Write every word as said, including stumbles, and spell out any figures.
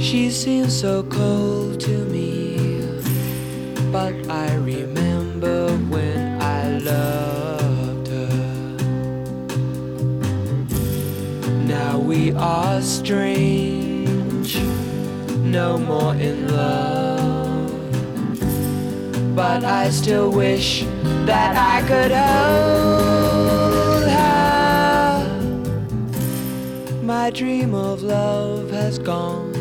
She seems so cold to me, but I remember when I loved her. Now we are strange, no more in love, but I still wish that I could hold her. My dream of love has gone.